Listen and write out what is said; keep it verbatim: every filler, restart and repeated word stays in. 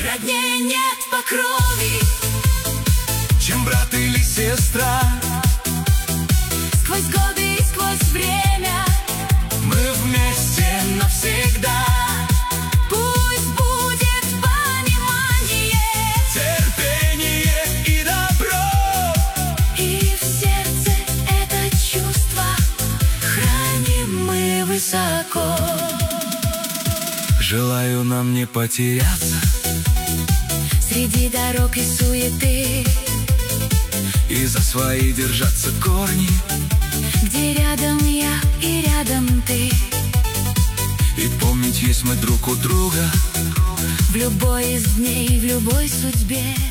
Роднее нет по крови, чем брат или сестра. Сквозь годы и сквозь время мы вместе навсегда. Пусть будет понимание, терпение и добро, и в сердце это чувство храним мы высоко. Желаю нам не потеряться среди дорог и суеты, и за свои держаться корни, где рядом я и рядом ты. И помнить есть мы друг у друга в любой из дней, в любой судьбе.